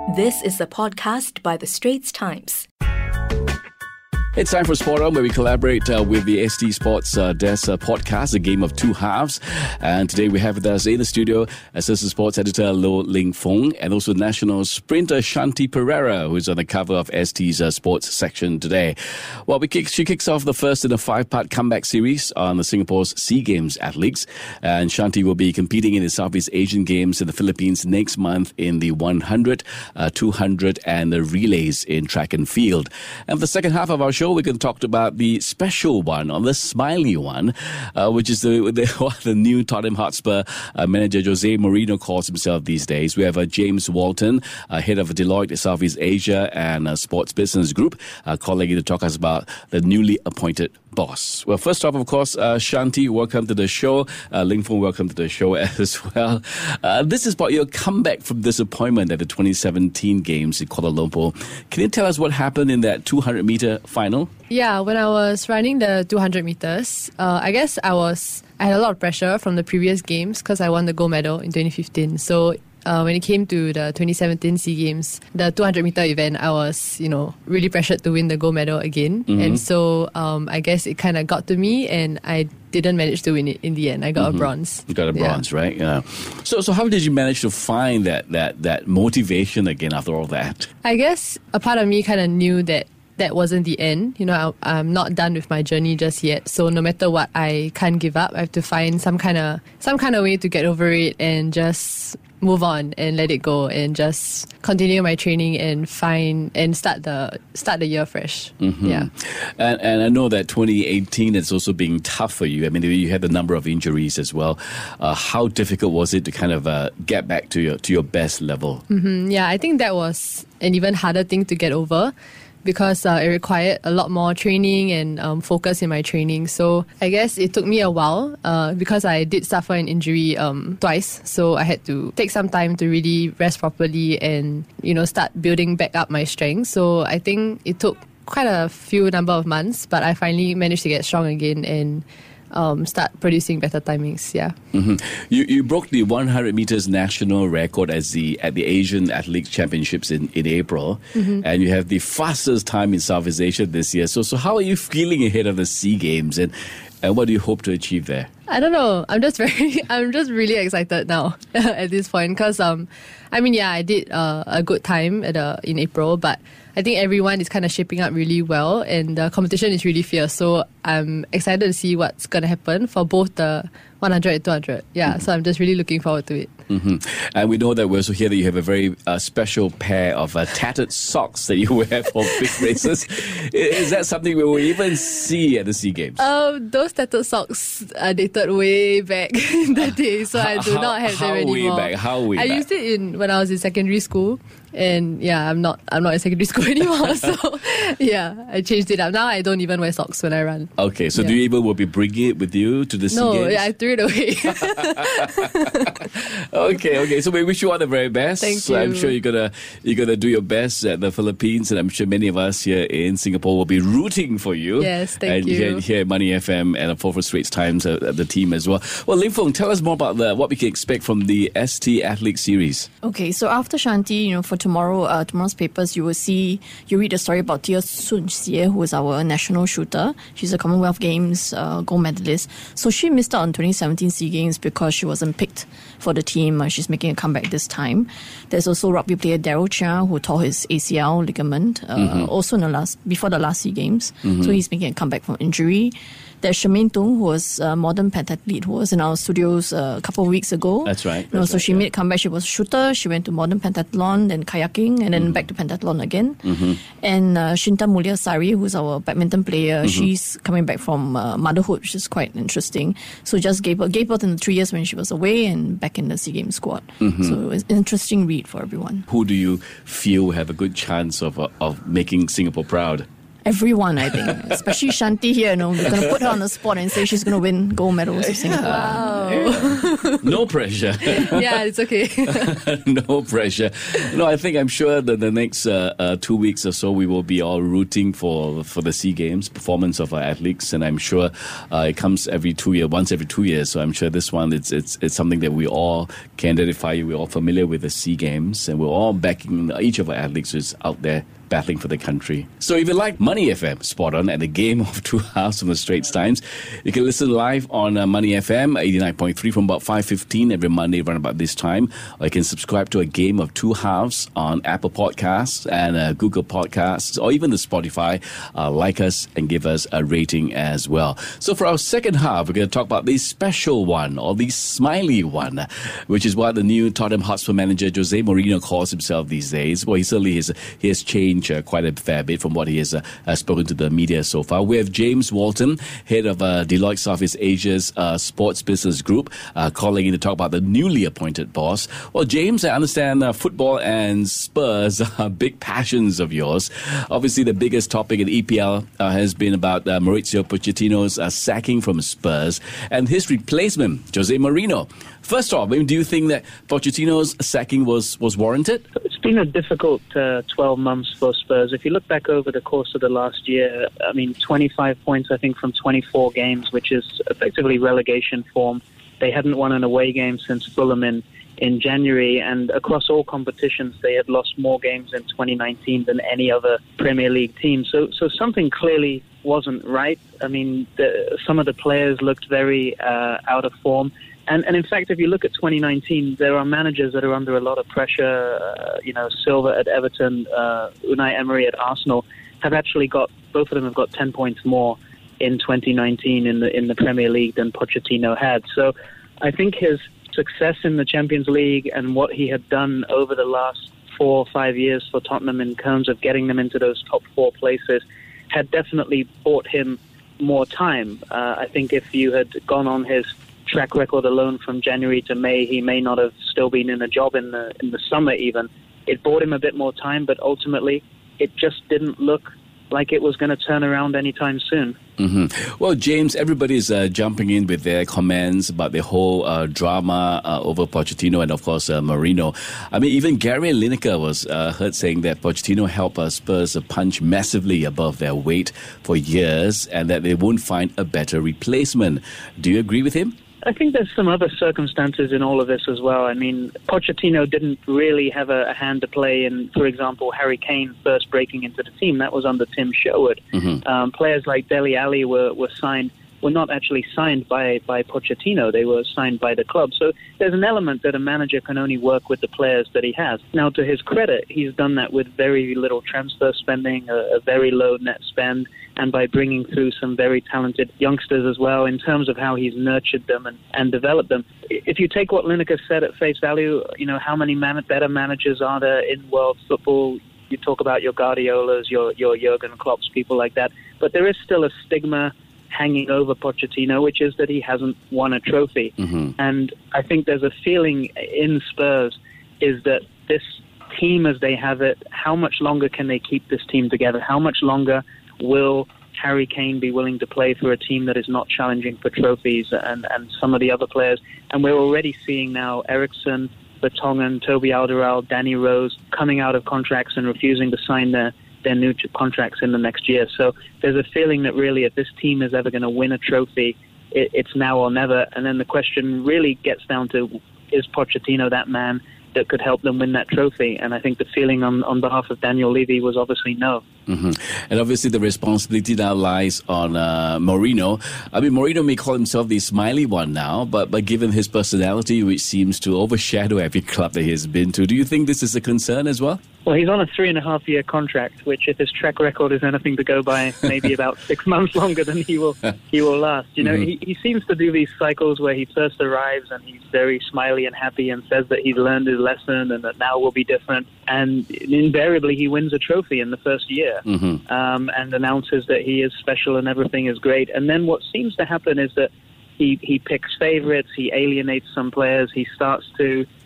This is a podcast by The Straits Times. It's time for Sport On, where we collaborate with the ST Sports Desk podcast, A Game of Two Halves. And today we have with us in the studio Assistant Sports Editor Loh Ling Fong and also national sprinter Shanti Pereira, who's on the cover of ST's sports section today. Well, she kicks off the first in a 5-part comeback series on the Singapore's SEA Games athletes. And Shanti will be competing in the Southeast Asian Games in the Philippines next month in the 100, 200 and the relays in track and field. And for the second half of our show, we're going to talk about the special one, or the smiley one, which is the new Tottenham Hotspur manager Jose Mourinho calls himself these days. We have James Walton, head of Deloitte Southeast Asia and Sports Business Group, calling in to talk us about the newly appointed boss. Well, first off, of course, Shanti, welcome to the show. Ling Fong, welcome to the show as well. This is about your comeback from disappointment at the 2017 Games in Kuala Lumpur. Can you tell us what happened in that 200-meter final? Yeah, when I was running the 200 meters, I guess I had a lot of pressure from the previous games because I won the gold medal in 2015. So when it came to the 2017 SEA Games, the 200-meter event, I was, really pressured to win the gold medal again. Mm-hmm. And so I guess it kind of got to me and I didn't manage to win it in the end. I got a bronze. You got a bronze, right? Yeah. So how did you manage to find that motivation again after all that? I guess a part of me kind of knew that wasn't the end. I'm not done with my journey just yet. So no matter what, I can't give up. I have to find some kind of way to get over it and just move on and let it go and just continue my training and start the year fresh. Mm-hmm. Yeah. And I know that 2018 is also being tough for you. I mean, you had a number of injuries as well. How difficult was it to kind of get back to your best level? Mm-hmm. Yeah, I think that was an even harder thing to get over, because it required a lot more training and focus in my training. So I guess it took me a while because I did suffer an injury twice. So I had to take some time to really rest properly and, start building back up my strength. So I think it took quite a few number of months, but I finally managed to get strong again and start producing better timings. Yeah. Mm-hmm. You broke the 100 meters national record at the Asian Athletics Championships in April, mm-hmm. and you have the fastest time in Southeast Asia this year. So how are you feeling ahead of the SEA Games, and what do you hope to achieve there? I don't know. I'm just really excited now at this point because I did a good time in April, but I think everyone is kind of shaping up really well and the competition is really fierce. So I'm excited to see what's going to happen for both the 100 and 200. Yeah, mm-hmm. So I'm just really looking forward to it. Mm-hmm. And we know that we also hear that you have a very special pair of tattered socks that you wear for big races. Is that something we will even see at the SEA Games? Those tattered socks are dated way back in the day, so I do not have them anymore. How way back? I used it when I was in secondary school. And yeah, I'm not in secondary school anymore. So yeah, I changed it up. Now I don't even wear socks when I run. Okay, so do you even will be bringing it with you to the SEA Games? No, yeah, I threw it away. Okay. So we wish you all the very best. Thank you. I'm sure you're gonna do your best at the Philippines, and I'm sure many of us here in Singapore will be rooting for you. Yes, thank you. And here at Money FM and for Straits Times, the team as well. Well, Ling Fong, tell us more about what we can expect from the ST Athlete Series. Okay, so after Shanti, for tomorrow's papers, you read a story about Tia Sun Xie, who is our national shooter. She's a Commonwealth Games gold medalist. So she missed out on 2017 SEA Games because she wasn't picked for the team. She's making a comeback this time. There's also rugby player Daryl Chia, who tore his ACL ligament also before the last SEA Games. Mm-hmm. So he's making a comeback from injury. There's Charmaine Tung, who was a modern pentathlete, who was in our studios a couple of weeks ago. That's right. She made a comeback. She was a shooter. She went to modern pentathlon, then kayaking, and then back to pentathlon again. Mm-hmm. And Shinta Mulyasari, who's our badminton player, she's coming back from motherhood, which is quite interesting. So just gave birth in the 3 years when she was away and back in the SEA Games squad. Mm-hmm. So it's an interesting read for everyone. Who do you feel have a good chance of making Singapore proud? everyone, I think. Especially Shanti here, we're going to put her on the spot and say she's going to win gold medals with Singapore. Wow. No pressure. Yeah, it's okay. No pressure. No, I'm sure that the next 2 weeks or so we will be all rooting for the SEA Games performance of our athletes, and I'm sure it comes once every 2 years. So I'm sure this one it's something that we all can identify. We're all familiar with the SEA Games, and we're all backing each of our athletes who's out there battling for the country. So if you like Money FM, spot on, and the game of two halves from the Straits Times, you can listen live on Money FM 89.3 from about 5:15 every Monday around about this time. Or you can subscribe to a game of two halves on Apple Podcasts and Google Podcasts, or even the Spotify. Like us and give us a rating as well. So for our second half, we're going to talk about the special one, or the smiley one, which is what the new Tottenham Hotspur manager Jose Mourinho calls himself these days. Well, he has changed quite a fair bit from what he has spoken to the media so far. We have James Walton, head of Deloitte Southeast Asia's sports business group, calling in to talk about the newly appointed boss. Well, James, I understand football and Spurs are big passions of yours. Obviously, the biggest topic in EPL has been about Mauricio Pochettino's sacking from Spurs and his replacement, Jose Mourinho. First off, do you think that Pochettino's sacking was warranted? It's been a difficult 12 months for Spurs. If you look back over the course of the last year, 25 points, I think, from 24 games, which is effectively relegation form. They hadn't won an away game since Fulham in January, and across all competitions, they had lost more games in 2019 than any other Premier League team. So something clearly wasn't right. Some of the players looked very out of form. And in fact, if you look at 2019, there are managers that are under a lot of pressure. Silva at Everton, Unai Emery at Arsenal both of them have got 10 points more in 2019 in the Premier League than Pochettino had. So I think his success in the Champions League and what he had done over the last 4 or 5 years for Tottenham in terms of getting them into those top 4 places had definitely bought him more time. I think if you had gone on his track record alone from January to May, he may not have still been in a job in the summer even. It bought him a bit more time, but ultimately it just didn't look like it was going to turn around anytime soon. Mm-hmm. Well, James, everybody's jumping in with their comments about the whole drama over Pochettino and, of course, Mourinho. Even Gary Lineker was heard saying that Pochettino helped Spurs punch massively above their weight for years and that they won't find a better replacement. Do you agree with him? I think there's some other circumstances in all of this as well. Pochettino didn't really have a hand to play in, for example, Harry Kane first breaking into the team. That was under Tim Sherwood. Mm-hmm. Players like Dele Alli were not actually signed by Pochettino. They were signed by the club. So there's an element that a manager can only work with the players that he has. Now, to his credit, he's done that with very little transfer spending, a very low net spend, and by bringing through some very talented youngsters as well in terms of how he's nurtured them and developed them. If you take what Lineker said at face value, how many better managers are there in world football? You talk about your Guardiolas, your Jurgen Klopps, people like that. But there is still a stigma hanging over Pochettino, which is that he hasn't won a trophy. Mm-hmm. And I think there's a feeling in Spurs is that this team as they have it, how much longer can they keep this team together? How much longer will Harry Kane be willing to play for a team that is not challenging for trophies and some of the other players? And we're already seeing now Eriksen, Vertonghen, Toby Alderweireld, Danny Rose coming out of contracts and refusing to sign their new contracts in the next year. So there's a feeling that really if this team is ever going to win a trophy, it's now or never. And then the question really gets down to, is Pochettino that man that could help them win that trophy? And I think the feeling on behalf of Daniel Levy was obviously no. Mm-hmm. And obviously the responsibility now lies on Mourinho. Mourinho may call himself the smiley one now, but given his personality, which seems to overshadow every club that he has been to, do you think this is a concern as well? Well, he's on a 3.5-year contract, which if his track record is anything to go by, maybe about 6 months longer than he will last. Mm-hmm. He seems to do these cycles where he first arrives and he's very smiley and happy and says that he's learned his lesson and that now will be different. And invariably he wins a trophy in the first year. Mm-hmm. And announces that he is special and everything is great. And then what seems to happen is that he picks favourites, he alienates some players, he starts to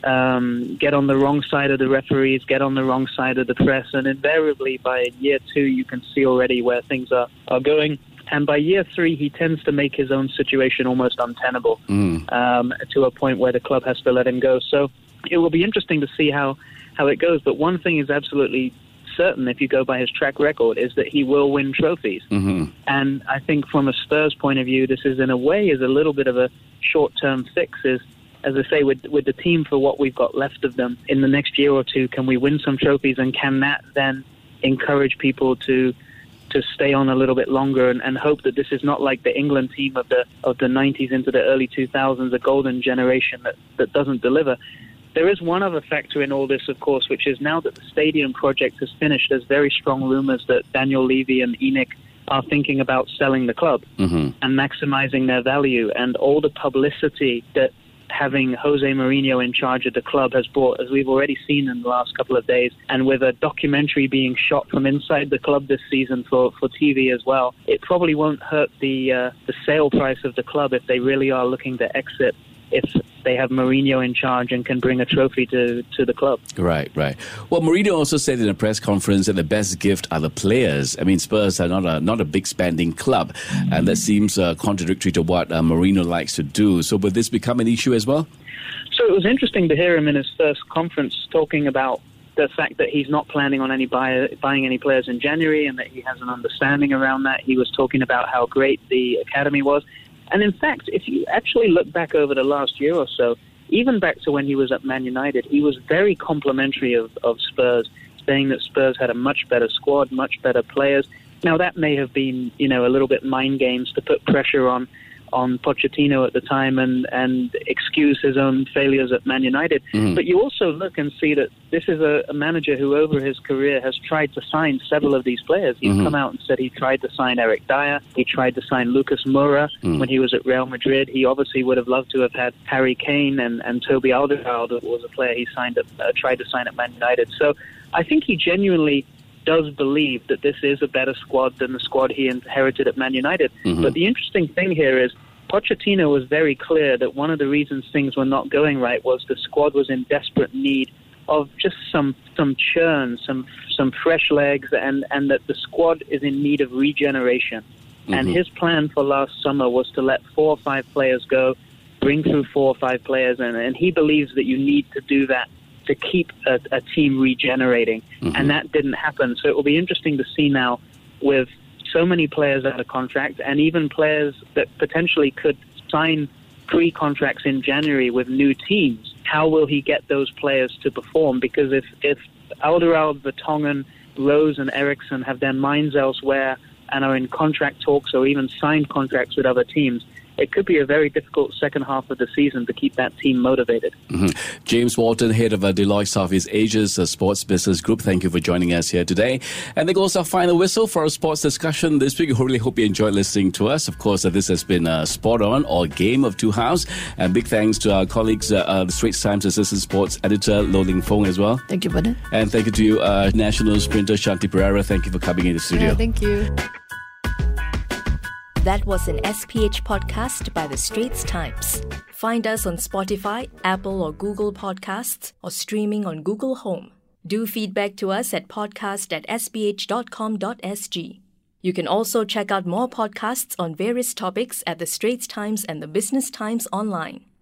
get on the wrong side of the referees, get on the wrong side of the press, and invariably by year 2 you can see already where things are going. And by year 3 he tends to make his own situation almost untenable to a point where the club has to let him go. So it will be interesting to see how it goes. But one thing is absolutely certain, if you go by his track record, is that he will win trophies. And I think from a Spurs point of view, this is in a way is a little bit of a short-term fix. Is, as I say, with the team for what we've got left of them in the next year or two, can we win some trophies, and can that then encourage people to stay on a little bit longer and hope that this is not like the England team of the 90s into the early 2000s, a golden generation that doesn't deliver. There is one other factor in all this, of course, which is now that the stadium project has finished, there's very strong rumors that Daniel Levy and ENIC are thinking about selling the club and maximizing their value. And all the publicity that having Jose Mourinho in charge of the club has brought, as we've already seen in the last couple of days, and with a documentary being shot from inside the club this season for TV as well, it probably won't hurt the sale price of the club if they really are looking to exit, if they have Mourinho in charge and can bring a trophy to the club. Right. Well, Mourinho also said in a press conference that the best gift are the players. I mean, Spurs are not a big spending club, and that seems contradictory to what Mourinho likes to do. So will this become an issue as well? So it was interesting to hear him in his first conference talking about the fact that he's not planning on buying any players in January, and that he has an understanding around that. He was talking about how great the academy was. And in fact, if you actually look back over the last year or so, even back to when he was at Man United, he was very complimentary of Spurs, saying that Spurs had a much better squad, much better players. Now, that may have been, a little bit mind games to put pressure on Pochettino at the time and excuse his own failures at Man United. But you also look and see that this is a manager who over his career has tried to sign several of these players. He's come out and said he tried to sign Eric Dyer. He tried to sign Lucas Moura when he was at Real Madrid. He obviously would have loved to have had Harry Kane and Toby Alderweireld was a player he tried to sign at Man United. So I think he genuinely does believe that this is a better squad than the squad he inherited at Man United. But the interesting thing here is Pochettino was very clear that one of the reasons things were not going right was the squad was in desperate need of just some churn, some fresh legs, and that the squad is in need of regeneration. And his plan for last summer was to let 4 or 5 players go, bring through 4 or 5 players, and he believes that you need to do that to keep a team regenerating. And that didn't happen. So it will be interesting to see now, with so many players out of contract, and even players that potentially could sign pre-contracts in January with new teams, how will he get those players to perform? Because if Alderweireld, Vertonghen, Rose and Eriksson have their minds elsewhere and are in contract talks or even signed contracts with other teams, it could be a very difficult second half of the season to keep that team motivated. James Walton, head of Deloitte Southeast Asia's sports business group, thank you for joining us here today. And there goes our final whistle for our sports discussion this week. We really hope you enjoyed listening to us. Of course, this has been Spot On, or Game of Two Halves. And big thanks to our colleagues, the Straits Times Assistant Sports Editor, Loh Ling Fong, as well. Thank you, Bernard. And thank you to you, National Sprinter Shanti Pereira. Thank you for coming in the studio. Yeah, thank you. That was an SPH podcast by The Straits Times. Find us on Spotify, Apple or Google Podcasts, or streaming on Google Home. Do feedback to us at podcast@sph.com.sg. You can also check out more podcasts on various topics at The Straits Times and The Business Times online.